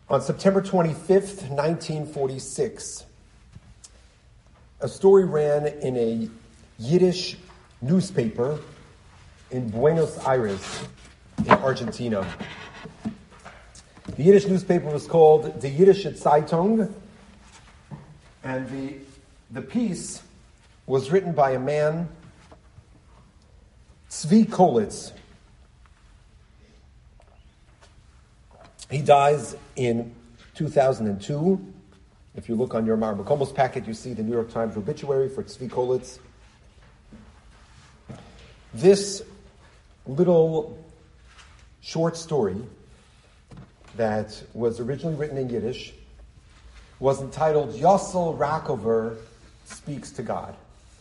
On September 25th, 1946, a story ran in a Yiddish newspaper in Buenos Aires, in Argentina. The Yiddish newspaper was called the Yiddische Zeitung, and the piece was written by a man, Tzvi Kolitz. He dies in 2002. If you look on your Mar Makomos packet, you see the New York Times obituary for Tzvi Kolitz. This little short story that was originally written in Yiddish was entitled Yossel Rockover Speaks to God.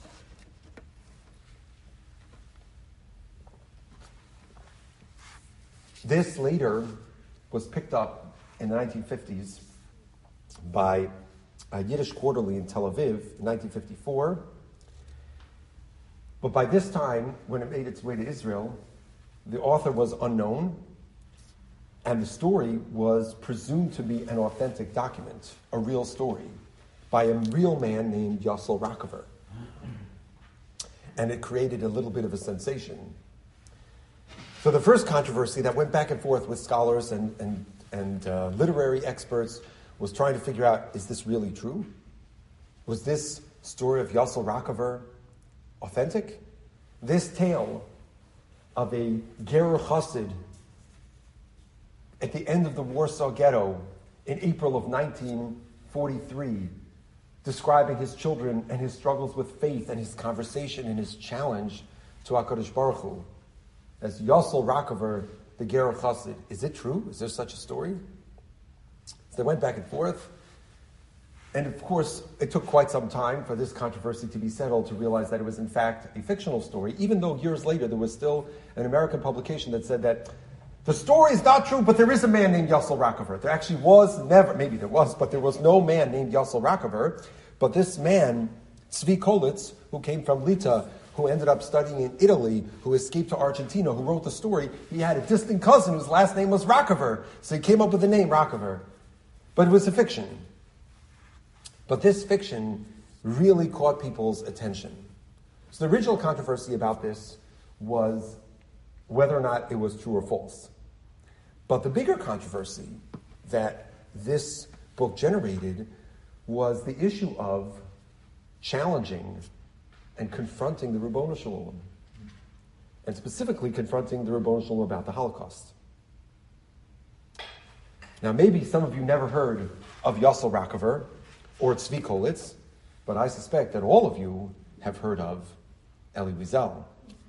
This later was picked up in the 1950s by a Yiddish quarterly in Tel Aviv in 1954. But by this time, when it made its way to Israel, the author was unknown, and the story was presumed to be an authentic document, a real story, by a real man named Yossel Rockover. And it created a little bit of a sensation. So the first controversy that went back and forth with scholars and literary experts was trying to figure out, is this really true? Was this story of Yossel Rockover authentic? This tale of a Gerer Chassid at the end of the Warsaw Ghetto in April of 1943, describing his children and his struggles with faith and his conversation and his challenge to HaKadosh Baruch Hu, as Yossel Rockover, the Gerer Chassid. Is it true? Is there such a story? So they went back and forth. And of course, it took quite some time for this controversy to be settled, to realize that it was in fact a fictional story, even though years later there was still an American publication that said that the story is not true, but there is a man named Yossel Rockover. There actually was never, maybe there was, but there was no man named Yossel Rockover. But this man, Tzvi Kolitz, who came from Lita, who ended up studying in Italy, who escaped to Argentina, who wrote the story, he had a distant cousin whose last name was Rockover. So he came up with the name Rockover. But it was a fiction. But this fiction really caught people's attention. So the original controversy about this was whether or not it was true or false. But the bigger controversy that this book generated was the issue of challenging and confronting the Ribbono Shel Olam, and specifically confronting the Ribbono Shel Olam about the Holocaust. Now, maybe some of you never heard of Yossel Rockover or Tzvi Kolitz, but I suspect that all of you have heard of Elie Wiesel.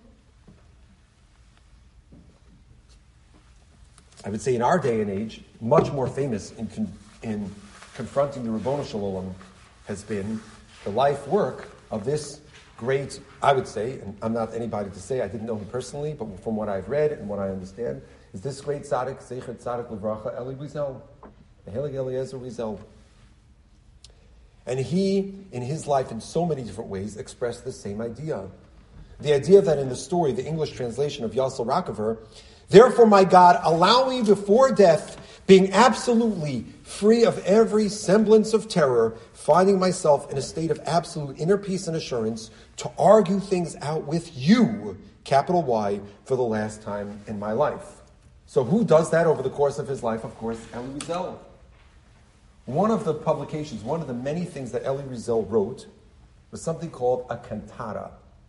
I would say in our day and age, much more famous in confronting the Ribbono Shel Olam has been the life work of this great, I would say, and I'm not anybody to say, I didn't know him personally, but from what I've read and what I understand, is this great tzaddik, Zecher Tzaddik Livracha, Elie Wiesel, the Heilig Eliezer Wiesel. And he, in his life, in so many different ways, expressed the same idea. The idea that in the story, the English translation of Yossel Rockover, therefore, my God, allow me before death, being absolutely free of every semblance of terror, finding myself in a state of absolute inner peace and assurance, to argue things out with you, capital Y, for the last time in my life. So who does that over the course of his life? Of course, Elie Wiesel. One of the publications, one of the many things that Elie Wiesel wrote was something called a cantata.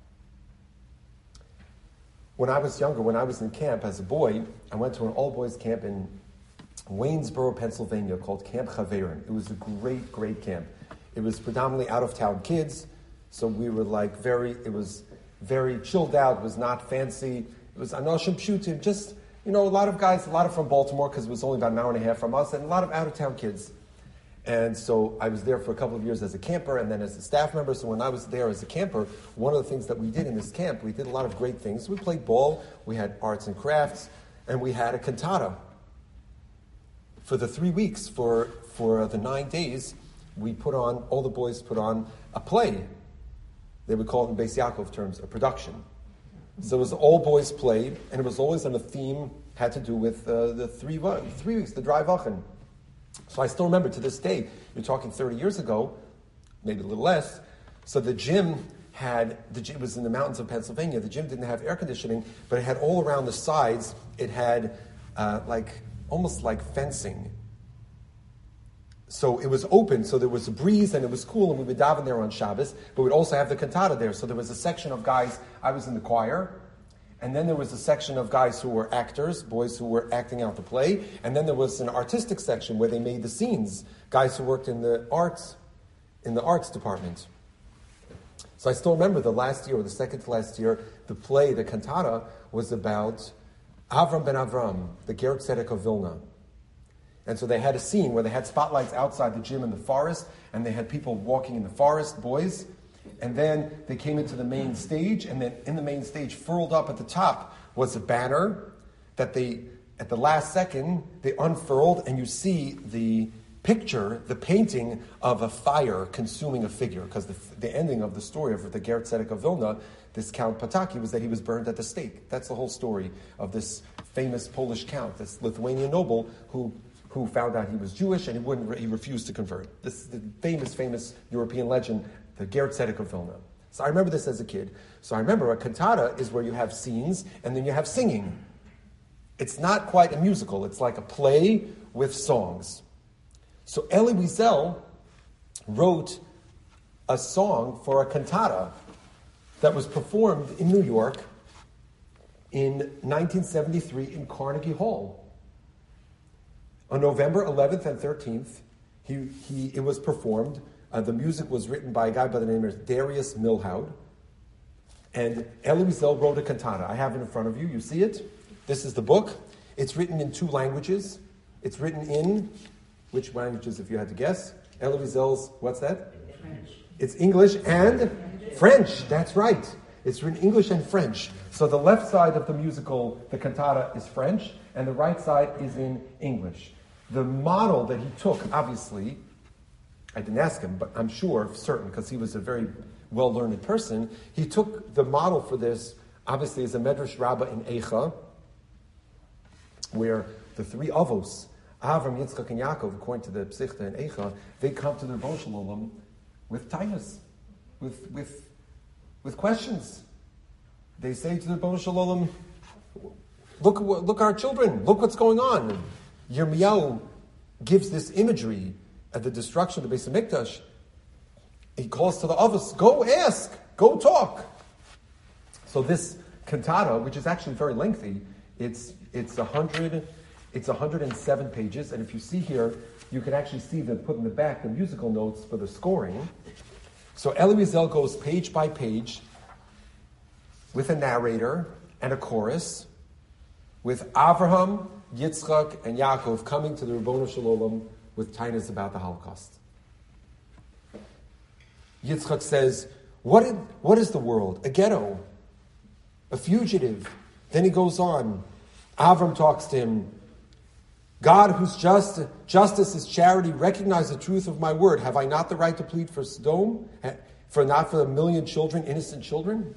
When I was younger, when I was in camp as a boy, I went to an all-boys camp in Waynesboro, Pennsylvania, called Camp Chaverin. It was a great, great camp. It was predominantly out-of-town kids, so we were it was very chilled out, it was not fancy. It was Anoshim Pshutim, just, a lot of guys, a lot of from Baltimore, because it was only about an hour and a half from us, and a lot of out-of-town kids. And so I was there for a couple of years as a camper and then as a staff member. So when I was there as a camper, one of the things that we did in this camp, we did a lot of great things. We played ball, we had arts and crafts, and we had a cantata. For the 3 weeks, for the 9 days, all the boys put on a play. They would call it in Beis Yaakov terms, a production. So it was all boys play, and it was always on a theme, had to do with the 3 weeks, the Drei Wochen. So I still remember to this day, you're talking 30 years ago, maybe a little less, so the gym was in the mountains of Pennsylvania. The gym didn't have air conditioning, but it had all around the sides, it had almost like fencing. So it was open, so there was a breeze and it was cool, and we would daven there on Shabbos, but we'd also have the cantata there. So there was a section of guys, I was in the choir, and then there was a section of guys who were actors, boys who were acting out the play, and then there was an artistic section where they made the scenes, guys who worked in the arts department. So I still remember the last year, or the second to last year, the play, the cantata, was about Avram ben Avram, the Ger Tzedek of Vilna. And so they had a scene where they had spotlights outside the gym in the forest, and they had people walking in the forest, boys, and then they came into the main stage, and then in the main stage, furled up at the top, was a banner that at the last second, they unfurled, and you see the picture, the painting of a fire consuming a figure, because the ending of the story of the Ger Tzedek of Vilna, this Count Pataki, was that he was burned at the stake. That's the whole story of this famous Polish count, this Lithuanian noble who found out he was Jewish and he refused to convert. This is the famous European legend, the Ger Tzedek of Vilna. So I remember this as a kid. So I remember a cantata is where you have scenes and then you have singing. It's not quite a musical. It's like a play with songs. So Elie Wiesel wrote a song for a cantata that was performed in New York in 1973 in Carnegie Hall. On November 11th and 13th, it was performed. The music was written by a guy by the name of Darius Milhaud. And Elie Wiesel wrote a cantata. I have it in front of you. You see it? This is the book. It's written in 2 languages. It's written in, which languages, if you had to guess? Elie Wiesel's, what's that? French. It's English and French. That's right. It's written English and French. So the left side of the musical, the cantata, is French, and the right side is in English. The model that he took, obviously, I didn't ask him, but I'm sure, certain, because he was a very well-learned person, he took the model for this, obviously, as a Medrash Rabbah in Eicha, where the 3 Avos, Avram, Yitzchak, and Yaakov, according to the Psichta and Eicha, they come to the Rebbeinu Shalom with tainas, with questions. They say to the Rebbeinu Shalom, look our children, look what's going on. Yirmiyahu gives this imagery at the destruction of the Beis HaMikdash. He calls to the Avos, go ask, go talk. So this cantata, which is actually very lengthy, it's 107 pages, and if you see here, you can actually see them put in the back the musical notes for the scoring. So Elie Wiesel goes page by page with a narrator and a chorus, with Avraham, Yitzchak, and Yaakov coming to the Rebbeinu Shalom with tainas about the Holocaust. Yitzchak says, what is the world? A ghetto, a fugitive. Then he goes on. Avram talks to him. God, whose justice is charity, recognize the truth of my word. Have I not the right to plead for Sodom? For a million children, innocent children?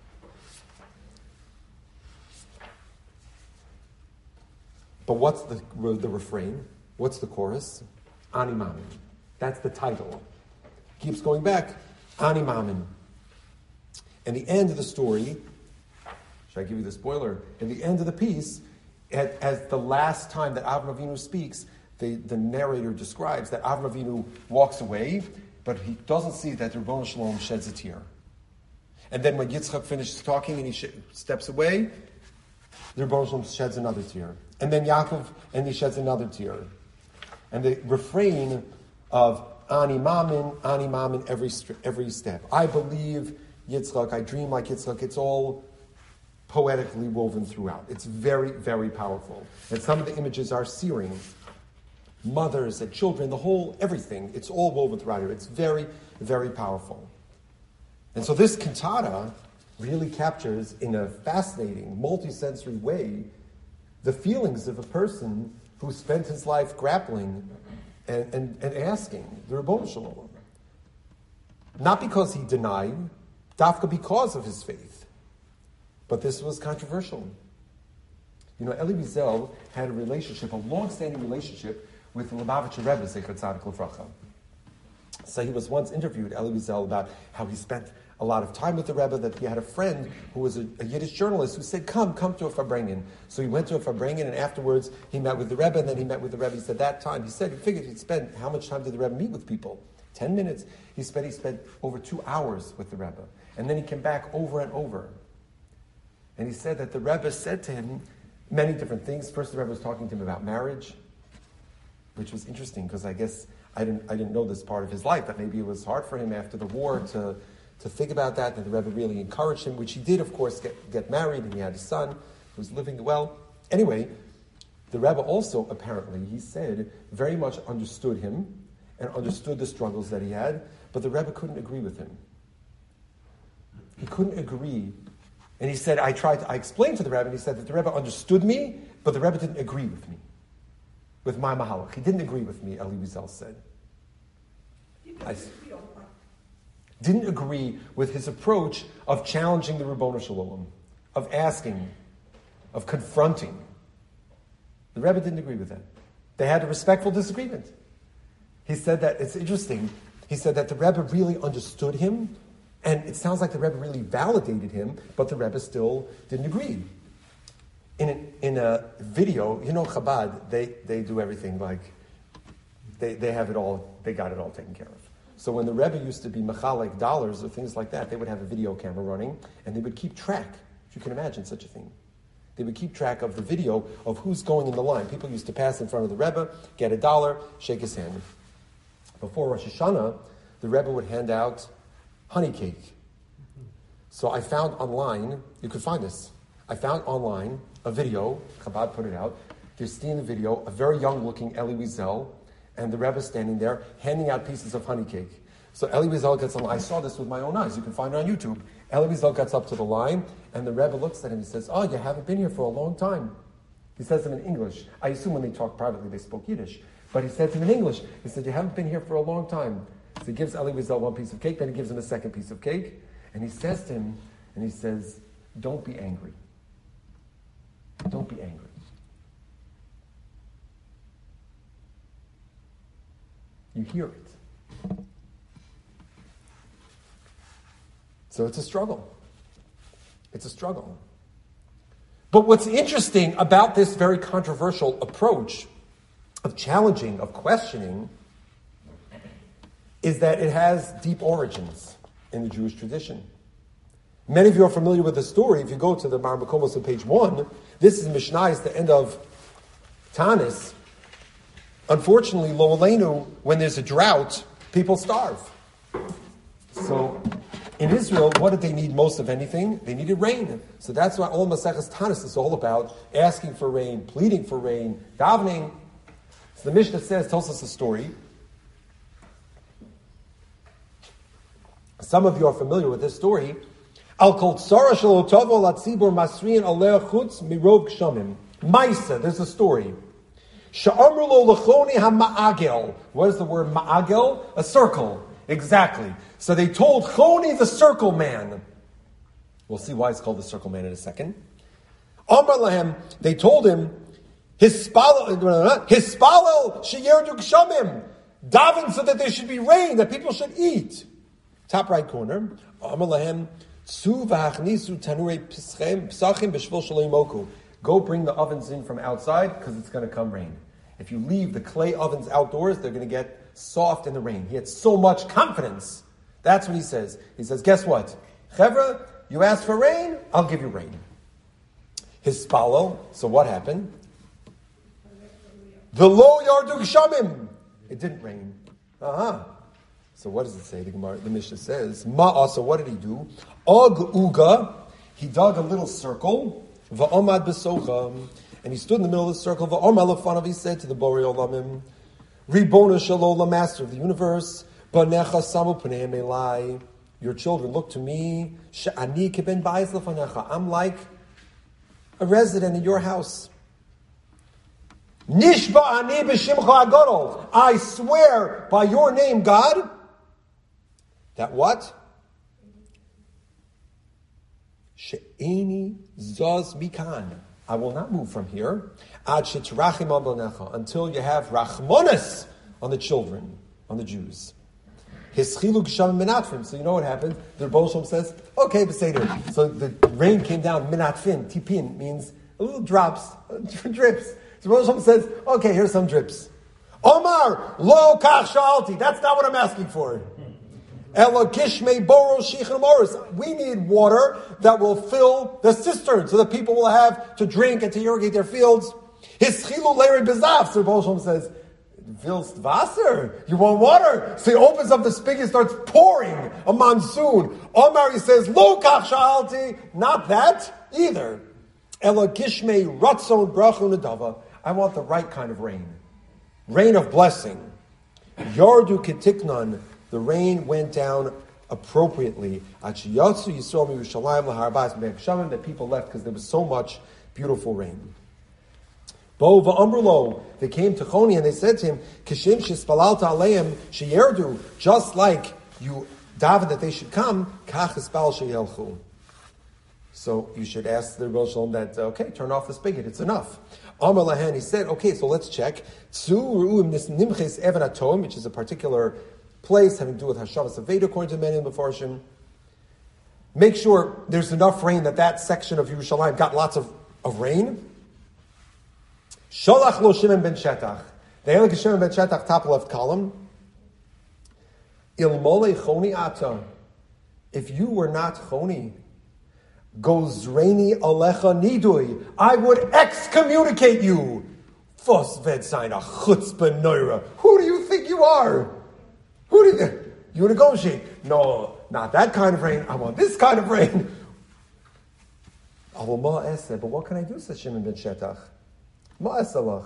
But what's the refrain? What's the chorus? Ani Mamin. That's the title. Keeps going back. Ani Mamin. And the end of the story, should I give you the spoiler? In the end of the piece, as the last time that Avram Avinu speaks, the narrator describes that Avram Avinu walks away, but he doesn't see that the Rebbeinu Shalom sheds a tear. And then when Yitzchak finishes talking and he steps away, the Rebbeinu Shalom sheds another tear. And then Yaakov, and he sheds another tear. And the refrain of Ani Mamin, every step. I believe Yitzchak, I dream like Yitzchak. It's all poetically woven throughout. It's very, very powerful. And some of the images are searing. Mothers and children, everything. It's all woven throughout here. It's very, very powerful. And so this cantata really captures, in a fascinating, multi-sensory way, the feelings of a person who spent his life grappling and asking the Rebbeinu Shalom. Not because he denied, dafka because of his faith. But this was controversial. You know, Elie Wiesel had a long-standing relationship with the Lubavitcher Rebbe, Zecher Tzadik Lefracha. So he was once interviewed, Elie Wiesel, about how he spent a lot of time with the Rebbe, that he had a friend who was a Yiddish journalist who said, come to a Farbrengen. So he went to a Farbrengen, and afterwards he met with the Rebbe, and then he met with the Rebbe. He said that time, he figured he'd spend, how much time did the Rebbe meet with people? 10 minutes. He spent over 2 hours with the Rebbe. And then he came back over and over. And he said that the Rebbe said to him many different things. First, the Rebbe was talking to him about marriage, which was interesting, because I guess I didn't know this part of his life, that maybe it was hard for him after the war to think about that the Rebbe really encouraged him, which he did, of course, get married, and he had a son who was living well. Anyway, the Rebbe also, apparently, he said, very much understood him and understood the struggles that he had, but the Rebbe couldn't agree with him. He couldn't agree. And he said, I explained to the Rebbe, and he said that the Rebbe understood me, but the Rebbe didn't agree with me, with my mahalach. He didn't agree with me, Elie Wiesel said. Didn't agree with his approach of challenging the Ribbono Shel Olam, of asking, of confronting. The Rebbe didn't agree with that. They had a respectful disagreement. He said that, it's interesting, he said that the Rebbe really understood him, and it sounds like the Rebbe really validated him, but the Rebbe still didn't agree. In a video, Chabad, they do everything like, they have it all, they got it all taken care of. So when the Rebbe used to be mechalek dollars or things like that, they would have a video camera running, and they would keep track, if you can imagine such a thing. They would keep track of the video of who's going in the line. People used to pass in front of the Rebbe, get $1, shake his hand. Before Rosh Hashanah, the Rebbe would hand out honey cake. So I found online, you could find this, I found online a video, Chabad put it out, you see in the video a very young-looking Elie Wiesel, and the Rebbe standing there handing out pieces of honey cake. So Elie Wiesel gets on, I saw this with my own eyes, you can find it on YouTube. Elie Wiesel gets up to the line, and the Rebbe looks at him and says, oh, you haven't been here for a long time. He says to him in English. I assume when they talk privately they spoke Yiddish. But he said to him in English, he said, you haven't been here for a long time. So he gives Elie Wiesel one piece of cake, then he gives him a second piece of cake, and he says to him, and he says, don't be angry. Don't be angry. You hear it. So it's a struggle. It's a struggle. But what's interesting about this very controversial approach of challenging, of questioning, is that it has deep origins in the Jewish tradition. Many of you are familiar with the story. If you go to the Mar Makomos on page 1, this is Mishnah, it's the end of Tanis. Unfortunately, Lo Aleinu, when there's a drought, people starve. So, in Israel, what did they need most of anything? They needed rain. So that's why all Maseches Tanis is all about asking for rain, pleading for rain, davening. So the Mishnah tells us a story. Some of you are familiar with this story. Al kol tzara shelo tovo latzibur masriin aleh chutz mirov gshamim. Maisa, there's a story. Sha'amru lo lechoni ha-ma'agel. What is the word ma'agel? A circle. Exactly. So they told Choni the circle man. We'll see why it's called the circle man in a second. Amar lahem, they told him, Hispalel sheyerdu gshamim. Daven so that there should be rain, that people should eat. Top right corner. Amar lahem, tzu v'achnisu tanurei psachim b'shvil shelo yimoku. Go bring the ovens in from outside, because it's going to come rain. If you leave the clay ovens outdoors, they're going to get soft in the rain. He had so much confidence. That's what he says. He says, guess what? Chevra, you asked for rain, I'll give you rain. His spalo, so what happened? The lo yardu gshamim. It didn't rain. So what does it say? The Mishnah says, so what did he do? Og uga, he dug a little circle, va'omad besocha, and he stood in the middle of the circle, va'omad lefanav, he said to the Borei Olamim, Ribbono Shel Olam, master of the universe, banecha samu pneim elai, your children look to me, she'ani keben bayis lefanecha, I'm like a resident in your house. Nishba ani b'shimcha agadol, I swear by your name, God, that what? She'eni zaz mikan, I will not move from here until you have rachmonis on the children, on the Jews. So you know what happens? The Rebbe Shalom says, okay, Beseder. So the rain came down, minatfin, tipin, means a little drops, drips. So the Rebbe Shalom says, okay, here's some drips. Omar, lo kach shalti. That's not what I'm asking for. We need water that will fill the cistern so that people will have to drink and to irrigate their fields. Hischilu leiri bezaf. So Rebbe Shalom says, Willst Wasser? You want water? So he opens up the spigot and starts pouring a monsoon. Omar, he says, Lo kach shalti. Not that either. Ela gishmei ratzon brachu nedava. I want the right kind of rain. Rain of blessing. Yardu ketiknan. The rain went down appropriately. That people left because there was so much beautiful rain. Bo va'amrulo, they came to Choni and they said to him, Kishim shespalalta aleim sheyerdu, just like you daven that they should come, kach espal sheyelchu. So you should ask the Rebbe Shalom that, okay, turn off the spigot, it's enough. Amar lahen, he said, okay, so let's check. Tzu ru'im nis nimches even atom, which is a particular place having to do with Hashavas Aveda, according to many in the Mefarshim. Make sure there's enough rain that section of Yerushalayim got lots of rain. Sholach lo Shimon ben Shetach. The Elik Shimon ben Shetach, top left column. Ilmole choni ata. If you were not choni, gozreini alecha nidui. I would excommunicate you. Fos vedzayin a chutzpah noira. Who do you think you are? Who do you negotiate? No, not that kind of rain. I want this kind of rain. But what can I do, says Shimon ben Shetach? We're going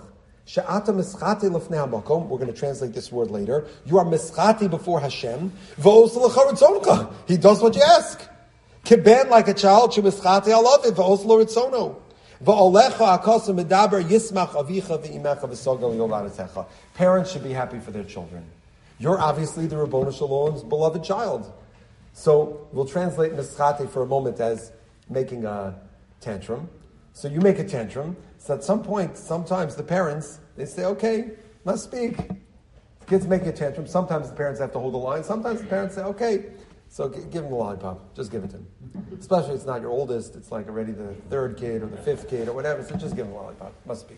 to translate this word later. You are mischati before Hashem. He does what you ask. Keben, like a child, mischati, I love it. Parents should be happy for their children. You're obviously the Rabboni Shalom's beloved child. So we'll translate mischati for a moment as making a tantrum. So you make a tantrum. So at some point, sometimes the parents, they say, okay, must speak. The kids make a tantrum. Sometimes the parents have to hold the line. Sometimes the parents say, okay, so give him the lollipop. Just give it to him. Especially if it's not your oldest. It's like already the third kid or the fifth kid or whatever. So just give him the lollipop. Must speak.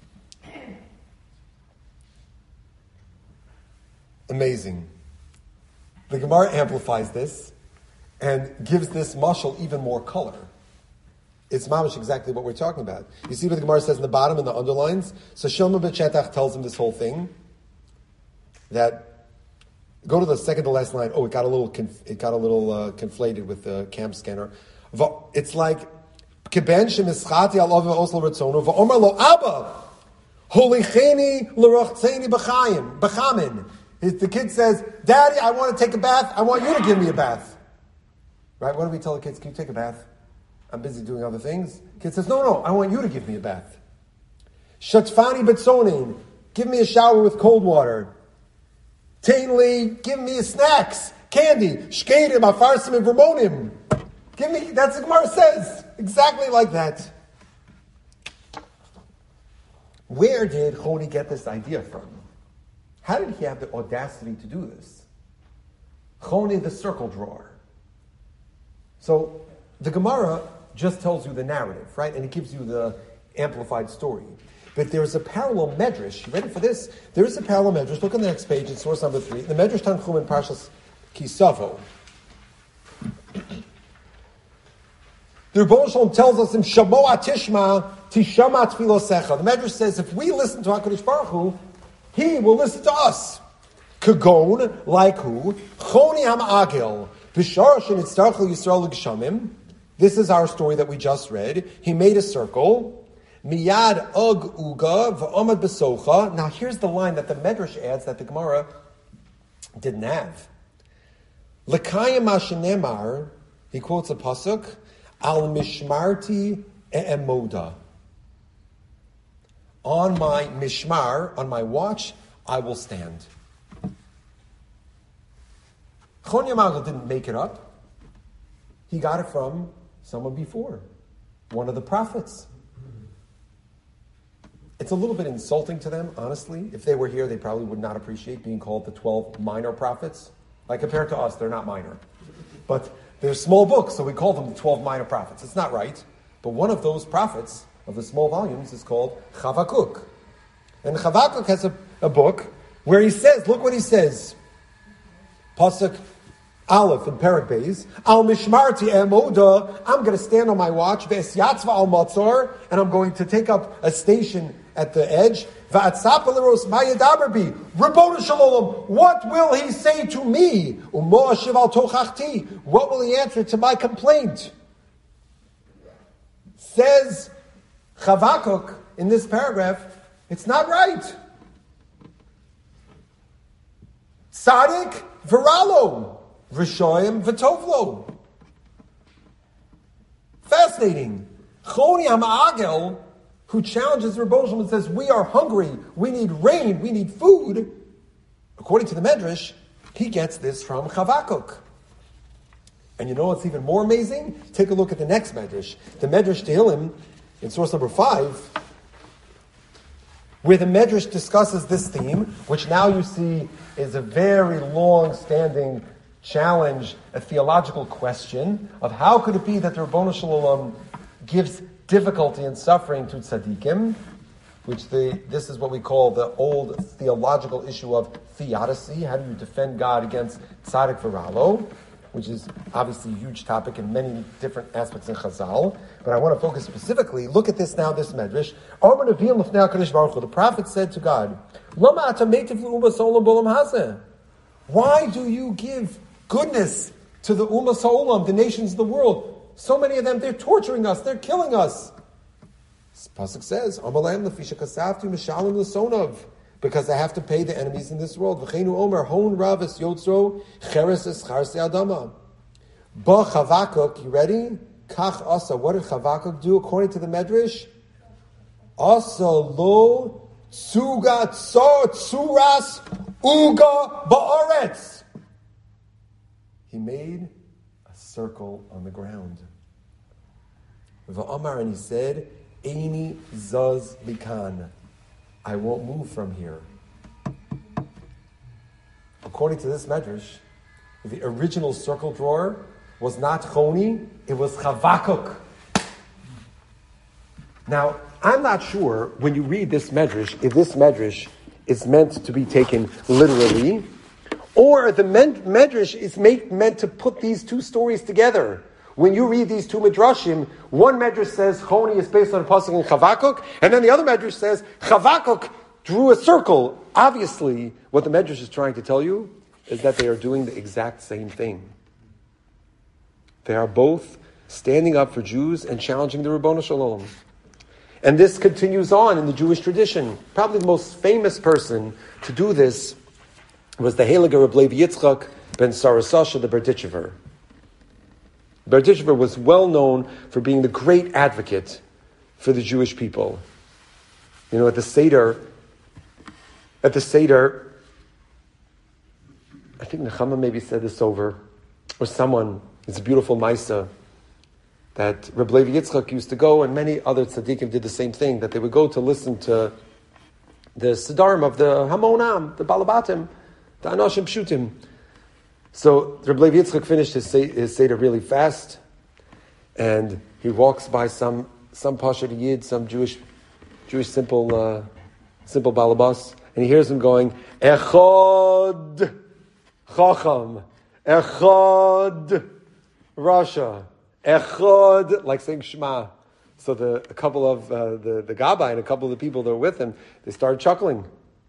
Amazing. The Gemara amplifies this and gives this mashal even more color. It's mamish exactly what we're talking about. You see what the Gemara says in the bottom in the underlines? So Shimon ben Shetach tells him this whole thing. That go to the second to last line. Oh, it got a little conflated with the camp scanner. It's like Keben shemischati alav oslo retzono va'omar lo abba holicheni l'rochtzeni b'chamin. The kid says, Daddy, I want to take a bath. I want you to give me a bath. Right? What do we tell the kids? Can you take a bath? I'm busy doing other things. Kid says, no, I want you to give me a bath. Shatfani betzonin, give me a shower with cold water. Tainli, give me snacks, candy. Shkedim, afarsim, and vermonim. Give me, that's what Gemara says. Exactly like that. Where did Choni get this idea from? How did he have the audacity to do this? Choni, the circle drawer. So the Gemara just tells you the narrative, right? And it gives you the amplified story. But there's a parallel medrash. You ready for this? There is a parallel medrash. Look on the next page. It's source number 3. The medrash Tanchum in Parshas Kisavo. The Rebbe Shalom tells us in Shamoa Tishma Tishama Tfilosecha. The medrash says if we listen to HaKadosh Baruch Hu, He will listen to us. Kagon, like who? Choni Hama'agil. B'sharash Nitzarchel Yisrael L'Gshamim. This is our story that we just read. He made a circle. Miyad ug uga v'omad besocha. Now here's the line that the Medrash adds that the Gemara didn't have. L'kayim mashenemar, he quotes a pasuk, al mishmarti e'emoda. On my mishmar, on my watch, I will stand. Choni Hama'agil didn't make it up. He got it from someone before, one of the prophets. it's a little bit insulting to them, honestly. If they were here, they probably would not appreciate being called the 12 minor prophets. Like, compared to us, they're not minor. But they're small books, so we call them the 12 minor prophets. It's not right. But one of those prophets of the small volumes is called Chavakuk. And Chavakuk has a book where he says, look what he says. Pasuk Aleph in Perek Beis, Al Mishmarti Emoda, I'm going to stand on my watch, Ves Yatzva Al Matzor, and I'm going to take up a station at the edge. Va'atzapa Leros Mayadaberbi, Rabbonu Shalom, what will he say to me? Umo Ashiv Al Tochachti, what will he answer to my complaint? Says Chavakuk in this paragraph, it's not right. Tzadik Viralo. Rishoyim v'tovlo. Fascinating. Choni HaMa'agel, who challenges Rebbe Shalom and says, we are hungry, we need rain, we need food. According to the Medrash, he gets this from Chavakuk. And you know what's even more amazing? Take a look at the next Medrash. The Medrash Tehillim, in source number 5, where the Medrash discusses this theme, which now you see is a very long-standing challenge, a theological question of how could it be that the Rabbonu Shalom gives difficulty and suffering to tzaddikim, which this is what we call the old theological issue of theodicy. How do you defend God against tzaddik v'ralo, which is obviously a huge topic in many different aspects in Chazal. But I want to focus specifically, look at this now, this medrash. The prophet said to God, why do you give goodness to the Ummah Ha'olam, the nations of the world? So many of them, they're torturing us, they're killing us. This pasuk says, because I have to pay the enemies in this world. Chavakuk, you ready? Kach asa. What did Chavakuk do according to the Medrash? Asa lo tzuga tzuras uga ba'aretz. He made a circle on the ground. V'amar, and he said, Eini zaz mikan. I won't move from here. According to this Medrash, the original circle drawer was not Choni, it was Chavakuk. Now, I'm not sure when you read this Medrash, if this Medrash is meant to be taken literally, or the Medrash is meant to put these two stories together. When you read these two Midrashim, one Medrash says Choni is based on a pasuk in Chavakuk, and then the other Medrash says Chavakuk drew a circle. Obviously, what the Medrash is trying to tell you is that they are doing the exact same thing. They are both standing up for Jews and challenging the Rabbonu Shalom. And this continues on in the Jewish tradition. Probably the most famous person to do this was the Heiliger Reb Levi Yitzchak ben Sarasasha, the Berditchever. Berditchever was well known for being the great advocate for the Jewish people. You know, at the Seder, I think Nechama maybe said this over, or someone, it's a beautiful Maisa, that Reb Levi Yitzchak used to go, and many other tzaddikim did the same thing, that they would go to listen to the Siddharim of the Hamonam, the Balabatim, the Anashim Pshutim. So Reb Levi Yitzchak finished his Seder really fast, and he walks by some Pashat Yid, some Jewish simple Balabas, and he hears him going, Echad Chacham, Echad Rasha, Echad, like saying Shema. So a couple of the Gabbai and a couple of the people that were with him, they started chuckling.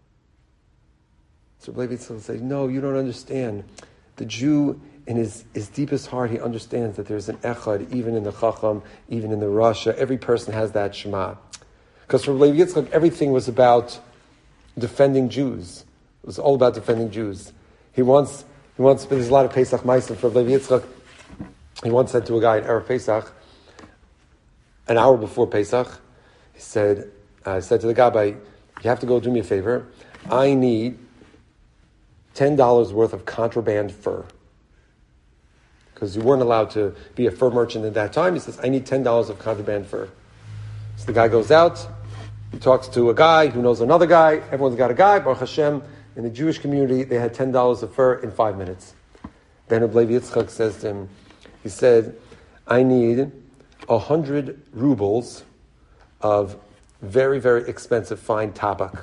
So Reb Levi Yitzchak said, no, you don't understand. The Jew, in his deepest heart, he understands that there's an Echad, even in the Chacham, even in the Rasha. Every person has that Shema. Because for Levi Yitzchak, everything was about defending Jews. It was all about defending Jews. There's a lot of Pesach Ma'asim for Levi Yitzchak. He once said to a guy at Erev Pesach, an hour before Pesach, he said to the Gabbai, you have to go do me a favor. I need $10 worth of contraband fur. Because you weren't allowed to be a fur merchant at that time. He says, I need $10 of contraband fur. So the guy goes out, He talks to a guy who knows another guy. Everyone's got a guy. Baruch Hashem, in the Jewish community, they had $10 a fur in 5 minutes. Then Reb Levi Yitzchak says to him, he said, I need 100 rubles of very, very expensive fine tabak.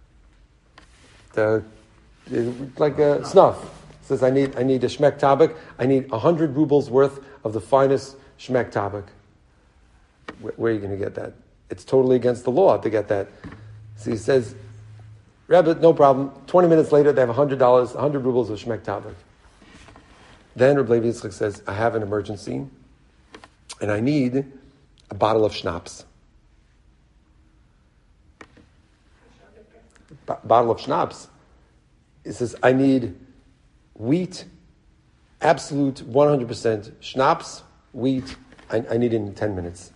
Like a snuff. He says, I need a shmek tabak. I need 100 rubles worth of the finest shmek tabak. Where are you going to get that? It's totally against the law to get that. So he says, Rebbe, no problem. 20 minutes later, they have $100, 100 rubles of shmek tabak. Then Reb Levi Yitzchak says, I have an emergency, and I need a bottle of schnapps. Bottle of schnapps. He says, I need wheat, absolute 100% schnapps, wheat. I need it in 10 minutes.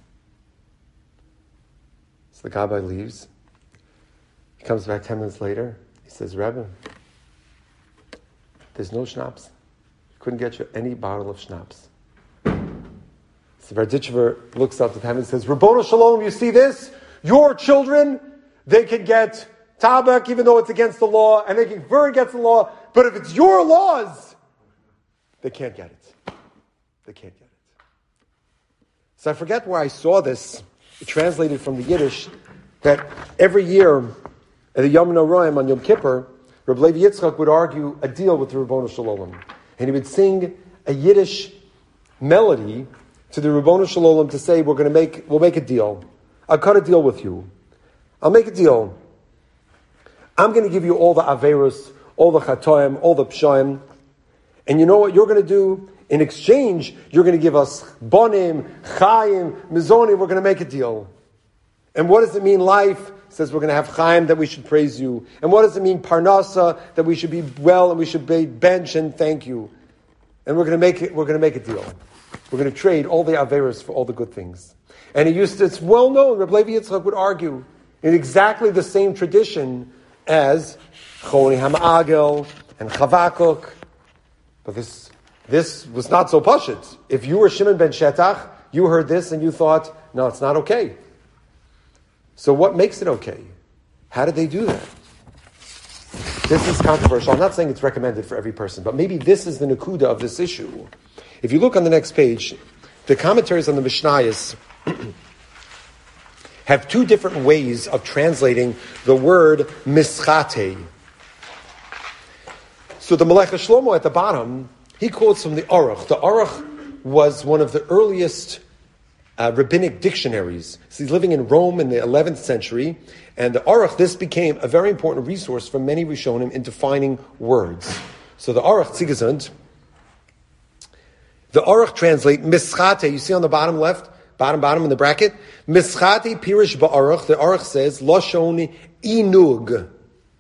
So the Gabbai leaves. He comes back 10 minutes later. He says, Rebbe, there's no schnapps. Couldn't get you any bottle of schnapps. So Berditchever looks up at him and says, Rabbono Shalom, you see this? Your children, they can get tabak even though it's against the law, and they can convert against the law, but if it's your laws, they can't get it. They can't get it. So I forget where I saw this, translated from the Yiddish, that every year at the Yom Noraim on Yom Kippur, Reb Levi Yitzchak would argue a deal with the Rabbono Shalom. And he would sing a Yiddish melody to the Rabbono Shalom to say, we'll make a deal. I'll cut a deal with you. I'll make a deal. I'm going to give you all the Averos, all the Chatoim, all the Pshaim. And you know what you're going to do? In exchange, you're going to give us Bonim, Chaim, Mizonim. We're going to make a deal. And what does it mean, life? It says we're going to have Chaim, that we should praise you. And what does it mean, Parnasa, that we should be well and we should be bench and thank you. And we're going to make a deal. We're going to trade all the Averos for all the good things. And it's well known, Reb Levi Yitzchak would argue, in exactly the same tradition as Choni HaMa'agel and Chavakuk. But this was not so pashut. If you were Shimon ben Shetach, you heard this and you thought, no, it's not okay. So what makes it okay? How did they do that? This is controversial. I'm not saying it's recommended for every person, but maybe this is the nakuda of this issue. If you look on the next page, the commentaries on the Mishnayos have two different ways of translating the word mischate. So the Melech Shlomo at the bottom, he quotes from the Aruch. The Aruch was one of the earliest rabbinic dictionaries. So he's living in Rome in the 11th century, and the Aruch, this became a very important resource for many Rishonim in defining words. So the Aruch Tzigazund, the Aruch translate mischate. You see on the bottom left, bottom in the bracket, mischate pirish ba'aruch. The Aruch says lashon inug.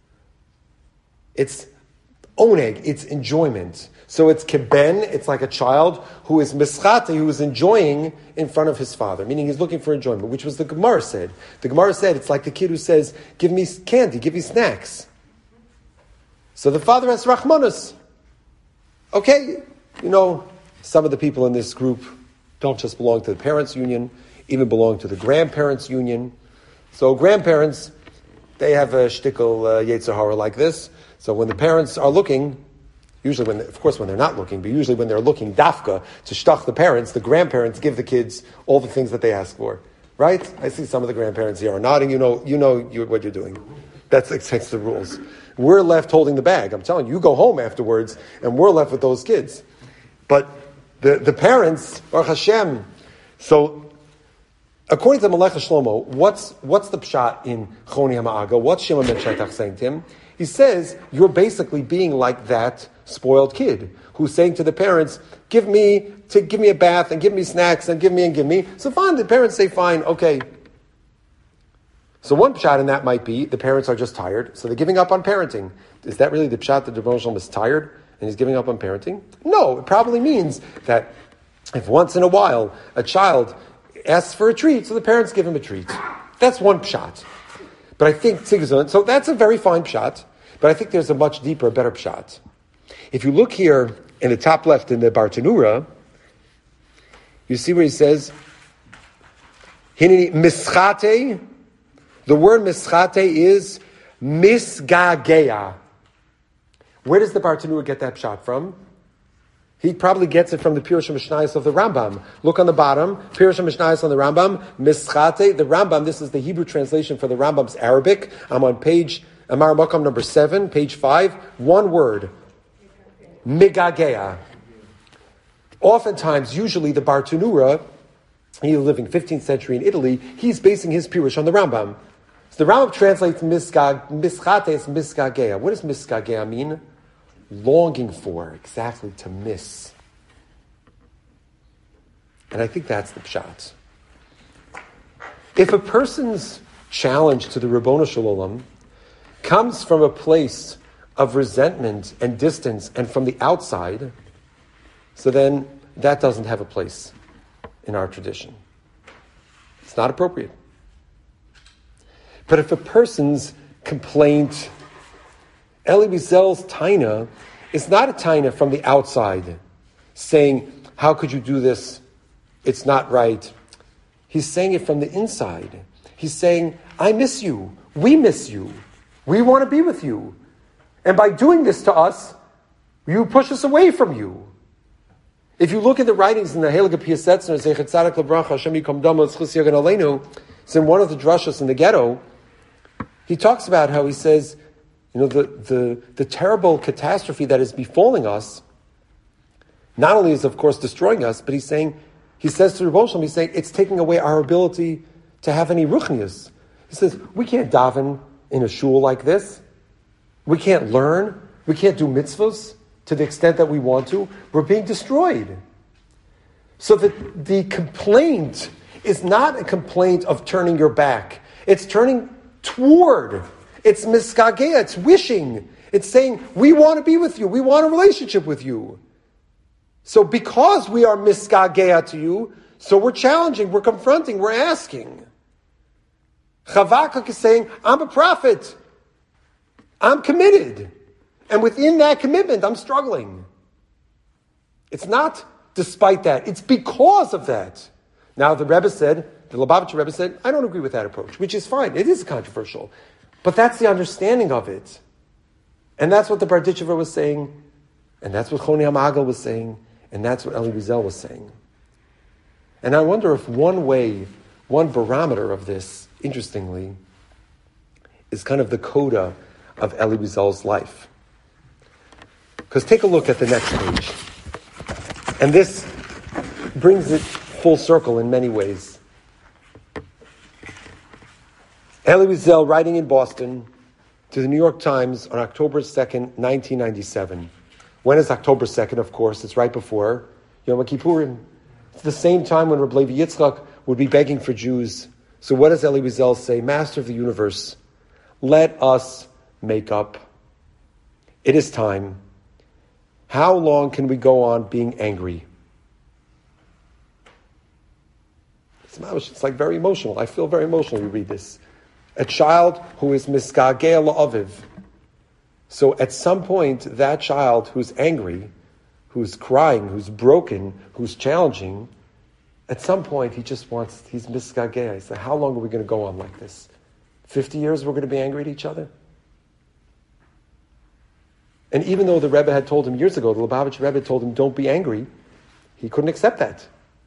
It's oneg. It's enjoyment. So it's keben, it's like a child who is mischate, who is enjoying in front of his father, meaning he's looking for enjoyment, which was the Gemara said. The Gemara said it's like the kid who says, give me candy, give me snacks. So the father has rachmanus. Okay, some of the people in this group don't just belong to the parents' union, even belong to the grandparents' union. So grandparents, they have a shtickle Yetzer Hara like this. So when the parents are looking, usually when they're not looking, but usually when they're looking dafka to shtach the parents, the grandparents give the kids all the things that they ask for. Right? I see some of the grandparents here are nodding. You know what you're doing. That's against the rules. We're left holding the bag. I'm telling you, you go home afterwards, and we're left with those kids. But the parents, Baruch Hashem. So, according to Melech Shlomo, what's the pshat in Choni HaMa'agel? What's Shimon ben Shetach saying to him? He says, you're basically being like that spoiled kid who's saying to the parents, give me a bath and give me snacks and give me. So fine, the parents say, fine, okay. So one pshat in that might be the parents are just tired, so they're giving up on parenting. Is that really the pshat that the Rebbe Shalom is tired and he's giving up on parenting? No, it probably means that if once in a while a child asks for a treat, so the parents give him a treat. That's one pshat. But I think, so that's a very fine pshat, but I think there's a much deeper, better pshat. If you look here in the top left in the Bartanura, you see where he says, Hineni mischate The word mischate is misgagea. Where does the Bartanura get that pshat from? He probably gets it from the Pirush Mishnayos of the Rambam. Look on the bottom, Pirush Mishnayos on the Rambam, mischate. The Rambam, this is the Hebrew translation for the Rambam's Arabic. I'm on page, Amar Makam number 7, page 5. One word, migagea. Oftentimes, usually the Bartanura, he was living 15th century in Italy, he's basing his Pirush on the Rambam. So the Rambam translates mischate as misgagea. What does misgagea mean? Longing for, exactly, to miss. And I think that's the pshat. If a person's challenge to the Ribbono Shel Olam comes from a place of resentment and distance and from the outside, so then that doesn't have a place in our tradition. It's not appropriate. But if a person's complaint, Elie Wiesel's taina is not a taina from the outside, saying, how could you do this? It's not right. He's saying it from the inside. He's saying, I miss you. We miss you. We want to be with you. And by doing this to us, you push us away from you. If you look at the writings in the Heilige Piasetzner, Zeichet Tzadik L'Bracha, Hashem Yikom Damo, Tzchus Yagen Aleinu, it's in one of the drashos in the ghetto, he talks about how he says, the terrible catastrophe that is befalling us, not only is, of course, destroying us, but he says to Ribbono Shel Olam, he's saying, it's taking away our ability to have any ruchnius. He says, we can't daven in a shul like this. We can't learn. We can't do mitzvahs to the extent that we want to. We're being destroyed. So the complaint is not a complaint of turning your back. It's turning toward. It's miskagea. It's wishing. It's saying, we want to be with you. We want a relationship with you. So because we are miskagea to you, so we're challenging, we're confronting, we're asking. Chavakuk is saying, I'm a prophet. I'm committed. And within that commitment, I'm struggling. It's not despite that. It's because of that. Now, the Lubavitcher Rebbe said, I don't agree with that approach, which is fine. It is controversial. But that's the understanding of it. And that's what the Berditchever was saying. And that's what Choni HaMagal was saying. And that's what Elie Wiesel was saying. And I wonder if one barometer of this, interestingly, is kind of the coda of Elie Wiesel's life. Because take a look at the next page. And this brings it full circle in many ways. Elie Wiesel writing in Boston to the New York Times on October 2nd, 1997. When is October 2nd, of course? It's right before Yom Kippurim. It's the same time when Reb Levi Yitzchak would be begging for Jews. So what does Elie Wiesel say? Master of the universe, let us make up. It is time. How long can we go on being angry? It's like very emotional. I feel very emotional when we read this. A child who is miskagea la'aviv. So at some point, that child who's angry, who's crying, who's broken, who's challenging, at some point he's miskagea. He said, how long are we going to go on like this? 50 years we're going to be angry at each other? And even though the Rebbe had told him years ago, the Lubavitcher Rebbe told him, don't be angry, he couldn't accept that.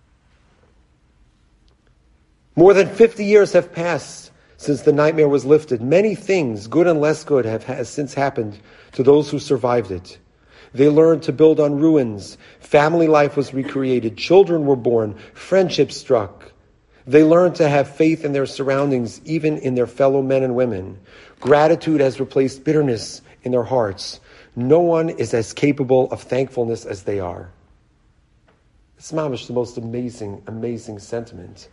More than 50 years have passed since the nightmare was lifted. Many things, good and less good, have since happened to those who survived it. They learned to build on ruins. Family life was recreated. Children were born. Friendships struck. They learned to have faith in their surroundings, even in their fellow men and women. Gratitude has replaced bitterness in their hearts. No one is as capable of thankfulness as they are. It's mamish the most amazing, amazing sentiment.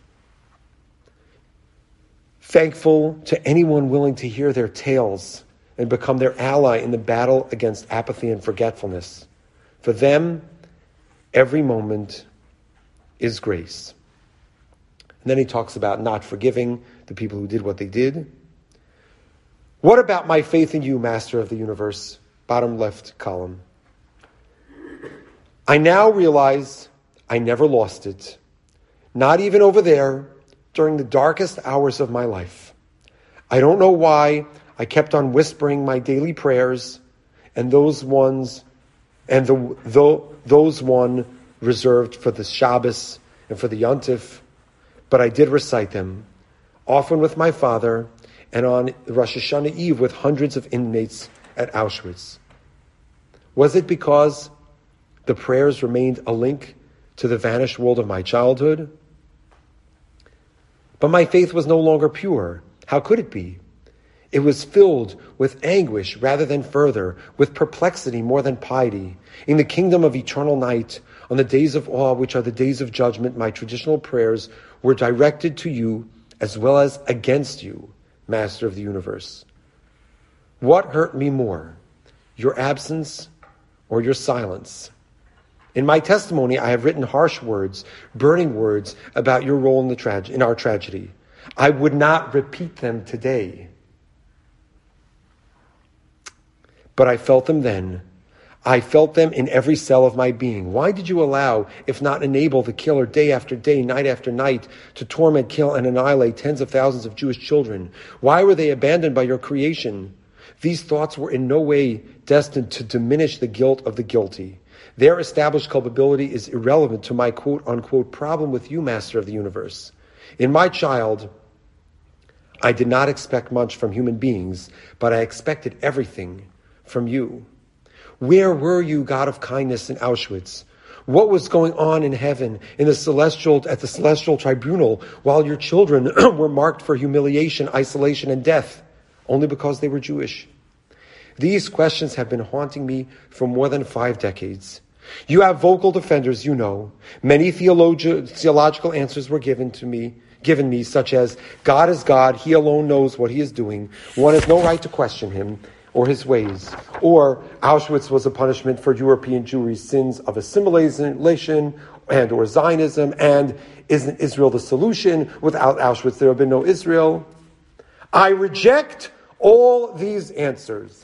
Thankful to anyone willing to hear their tales and become their ally in the battle against apathy and forgetfulness. For them, every moment is grace. And then he talks about not forgiving the people who did what they did. What about my faith in you, Master of the universe? Bottom left column. I now realize I never lost it. Not even over there, during the darkest hours of my life. I don't know why I kept on whispering my daily prayers and those one reserved for the Shabbos and for the Yontif, but I did recite them, often with my father, and on Rosh Hashanah Eve with hundreds of inmates at Auschwitz. Was it because the prayers remained a link to the vanished world of my childhood? But my faith was no longer pure. How could it be? It was filled with anguish rather than further, with perplexity more than piety. In the kingdom of eternal night, on the days of awe, which are the days of judgment, my traditional prayers were directed to you as well as against you, Master of the universe. What hurt me more, your absence or your silence? In my testimony, I have written harsh words, burning words about your role in our tragedy. I would not repeat them today. But I felt them then. I felt them in every cell of my being. Why did you allow, if not enable, the killer day after day, night after night, to torment, kill, and annihilate tens of thousands of Jewish children? Why were they abandoned by your creation? These thoughts were in no way destined to diminish the guilt of the guilty. Their established culpability is irrelevant to my quote-unquote problem with you, Master of the universe. In my child, I did not expect much from human beings, but I expected everything from you. Where were you, God of kindness, in Auschwitz? What was going on in heaven, at the celestial tribunal, while your children were marked for humiliation, isolation, and death, only because they were Jewish? These questions have been haunting me for more than 5 decades. You have vocal defenders, you know. Many theological answers were given me, such as, God is God, He alone knows what He is doing. One has no right to question Him or His ways. Or Auschwitz was a punishment for European Jewry's sins of assimilation and or Zionism, and isn't Israel the solution? Without Auschwitz, there would have been no Israel. I reject all these answers.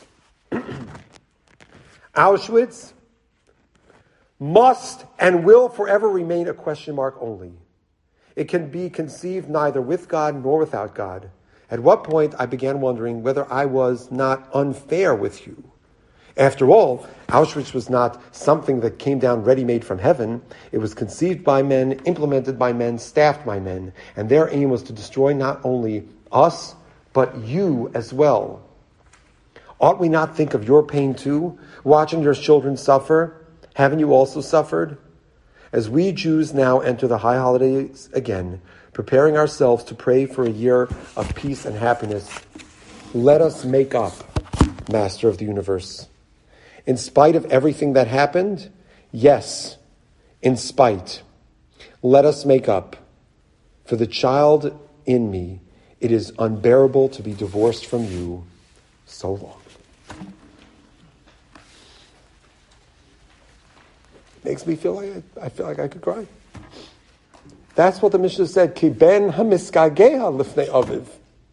Auschwitz must and will forever remain a question mark only. It can be conceived neither with God nor without God. At what point I began wondering whether I was not unfair with you. After all, Auschwitz was not something that came down ready-made from heaven. It was conceived by men, implemented by men, staffed by men, and their aim was to destroy not only us, but you as well. Ought we not think of your pain too? Watching your children suffer, haven't you also suffered? As we Jews now enter the high holidays again, preparing ourselves to pray for a year of peace and happiness, let us make up, Master of the universe. In spite of everything that happened, yes, in spite, let us make up. For the child in me, it is unbearable to be divorced from you so long. Makes me feel like I could cry. That's what the Mishnah said. Ki ben hamiskageha lifnei aviv.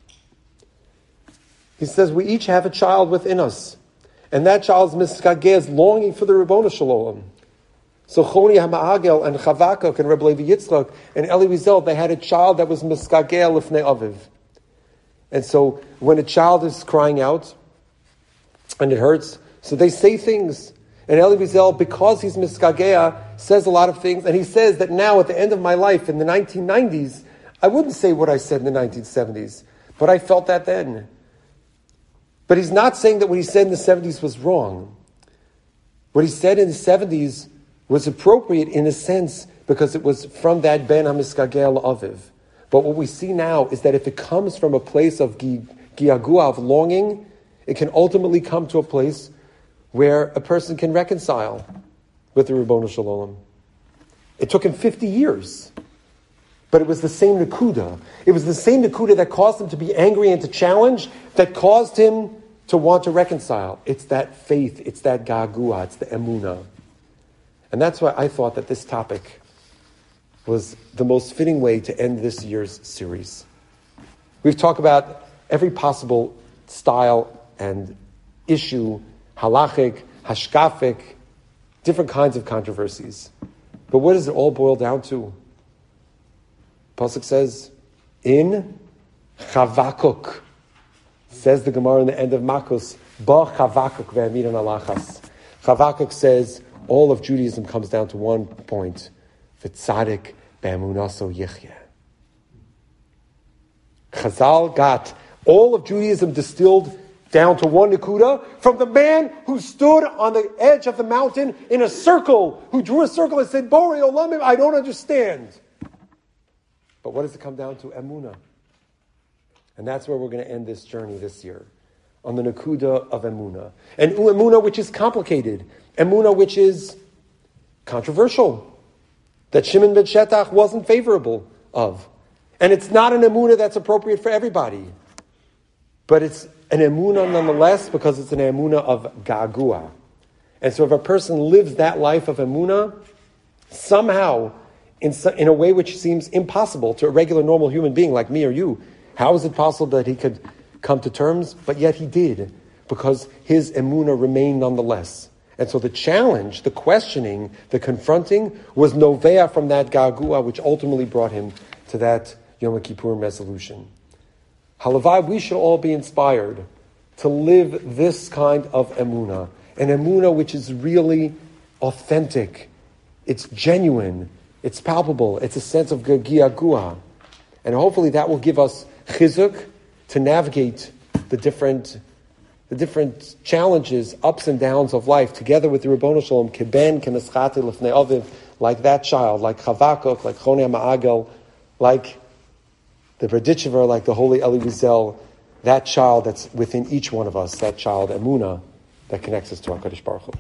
He says we each have a child within us, and that child's miskageh is longing for the Ribono Shel Olam. So Choni HaMa'agel and Chavakuk and Rebbe Levi Yitzchak and Eli Wiesel, they had a child that was miskageh lifnei aviv. And so when a child is crying out and it hurts, so they say things. And Eli Wiesel, because he's miskagea, says a lot of things. And he says that now, at the end of my life, in the 1990s, I wouldn't say what I said in the 1970s, but I felt that then. But he's not saying that what he said in the 70s was wrong. What he said in the 70s was appropriate in a sense because it was from that Ben HaMiskageh La'aviv. But what we see now is that if it comes from a place of giagua, of longing, it can ultimately come to a place where a person can reconcile with the Ribono Shel Olam. It took him 50 years. But it was the same Nakuda. It was the same Nakuda that caused him to be angry and to challenge, that caused him to want to reconcile. It's that faith, it's that Gagua, it's the Emunah. And that's why I thought that this topic was the most fitting way to end this year's series. We've talked about every possible style and issue, halachic, hashkafic, different kinds of controversies. But what does it all boil down to? Pasuk says, in Chavakuk. Says the Gemara in the end of Makos, Ba Chavakuk ve'amiran alachas. Chavakuk says all of Judaism comes down to one point: v'tzadik be'emunaso yichya. Chazal got all of Judaism distilled down to one nekuda from the man who stood on the edge of the mountain in a circle, who drew a circle and said, Borei Olamim, I don't understand. But what does it come down to? Emunah. And that's where we're going to end this journey this year, on the nekuda of emunah. And emunah which is complicated, emunah which is controversial, that Shimon ben Shetach wasn't favorable of. And it's not an emunah that's appropriate for everybody. But it's an emunah nonetheless, because it's an emunah of gagua. And so if a person lives that life of emunah, somehow, in a way which seems impossible to a regular normal human being like me or you, how is it possible that he could come to terms? But yet he did, because his emunah remained nonetheless. And so the challenge, the questioning, the confronting was novea from that gagua, which ultimately brought him to that Yom Kippur resolution. Halavai, we should all be inspired to live this kind of emunah, an emunah which is really authentic, it's genuine, it's palpable, it's a sense of giagua. And hopefully that will give us chizuk to navigate the different challenges, ups and downs of life, together with the Ribbono Shalom, keben, kemeschate lefnei aviv, like that child, like Chavakuk, like Chonei Ma'agel, like the Berditchever, like the holy Eli Wiesel, that child that's within each one of us, that child, emunah, that connects us to HaKadosh Baruch Hu.